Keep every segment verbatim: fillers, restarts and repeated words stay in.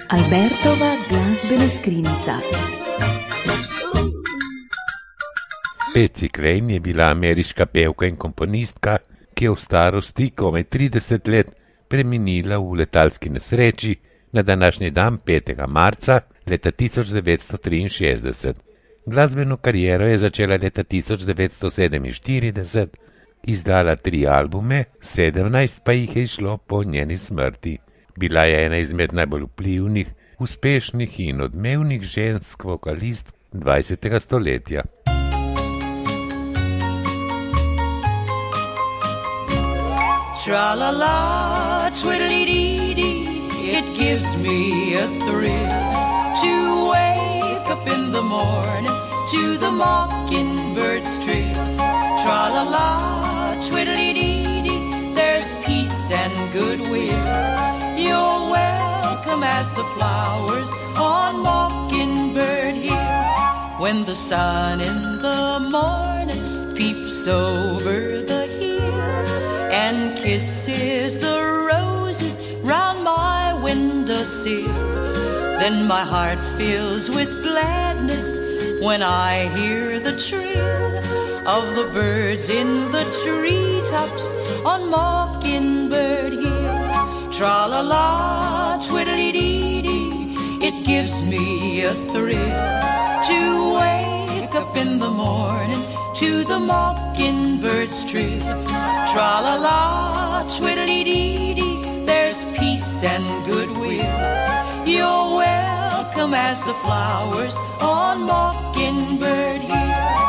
Albertova glasbena skrinjica. Patsy Cline je bila ameriška pevka in komponistka, ki je v starosti komaj trideset let preminila v letalski nesreči na današnji dan petega marca leta tisoč devetsto triinšestdeset. Glasbeno kariero je začela leta tisoč devetsto sedeminštirideset, izdala tri albume, sedemnajst pa jih je išlo po njeni smrti. Bila je ena izmed najbolj vplivnih, uspešnih in odmevnih žensk vokalist dvajsetega stoletja. Tra-la-la, twiddly-dee-dee, it gives me a thrill to wake up in the morning to the mockingbird's trill. Tra-la-la, twiddly-dee-dee, there's peace and goodwill. You're welcome as the flowers on Mockingbird Hill. When the sun in the morning peeps over the hill and kisses the roses round my windowsill, then my heart fills with gladness when I hear the trill of the birds in the treetops on Mockingbird Hill. Tra-la-la, twiddly-dee-dee, it gives me a thrill to wake up in the morning to the mockingbird's trill. Tra-la-la, twiddly-dee-dee, there's peace and goodwill. You're welcome as the flowers on Mockingbird Hill.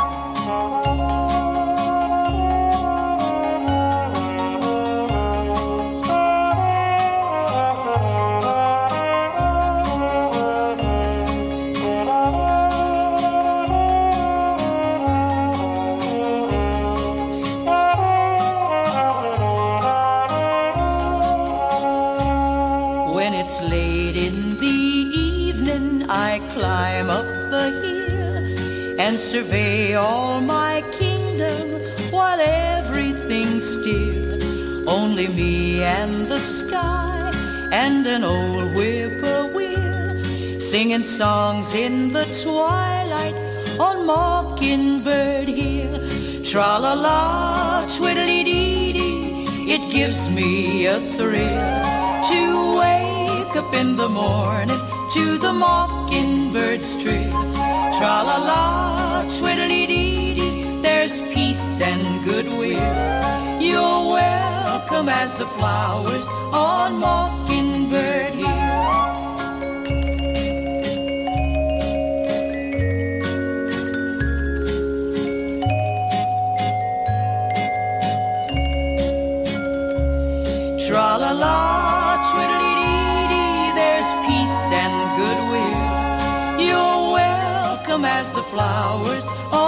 And survey all my kingdom while everything's still. Only me and the sky and an old whippoorwill singing songs in the twilight on Mockingbird Hill. Tra-la-la, twiddly-dee-dee, it gives me a thrill to wake up in the morning to the mockingbird's trill. Tra-la-la, twiddly-dee-dee, there's peace and goodwill. You're welcome as the flowers on Mockingbird Hill. Tra-la-la, twiddly-dee-dee, there's peace and goodwill. You're welcome as the flowers